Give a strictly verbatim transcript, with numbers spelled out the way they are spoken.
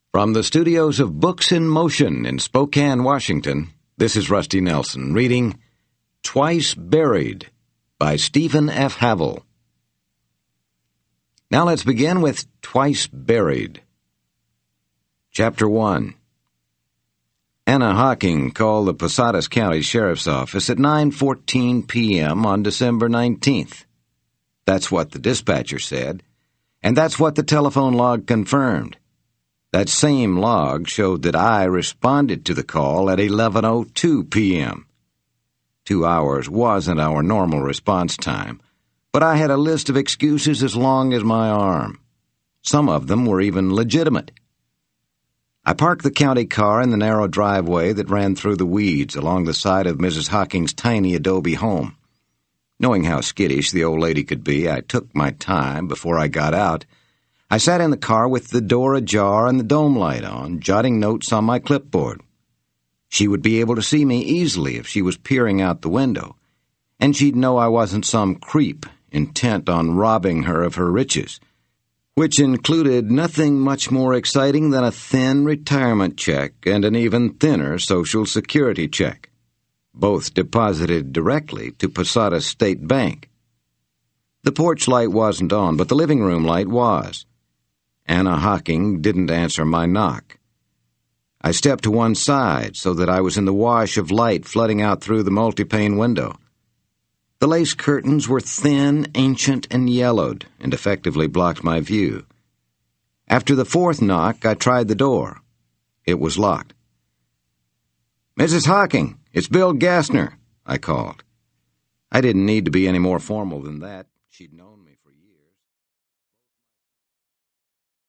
From the studios of Books in Motion in Spokane, Washington, this is Rusty Nelson reading Twice Buried by Stephen F. Havel. Now let's begin with Twice Buried. Chapter one. Anna Hocking called the Posadas County Sheriff's Office at nine fourteen p.m. on December nineteenth. That's what the dispatcher said, and that's what the telephone log confirmed. That same log showed that I responded to the call at eleven oh two p.m. Two hours wasn't our normal response time, but I had a list of excuses as long as my arm. Some of them were even legitimate. I parked the county car in the narrow driveway that ran through the weeds along the side of Missus Hocking's tiny adobe home. Knowing how skittish the old lady could be, I took my time before I got out. I sat in the car with the door ajar and the dome light on, jotting notes on my clipboard. She would be able to see me easily if she was peering out the window, and she'd know I wasn't some creep intent on robbing her of her riches, which included nothing much more exciting than a thin retirement check and an even thinner Social Security check, both deposited directly to Posadas State Bank. The porch light wasn't on, but the living room light was. Anna Hocking didn't answer my knock. I stepped to one side so that I was in the wash of light flooding out through the multi-pane window. The lace curtains were thin, ancient, and yellowed, and effectively blocked my view. After the fourth knock, I tried the door. It was locked. "Missus Hocking, it's Bill Gassner," I called. I didn't need to be any more formal than that. She'd known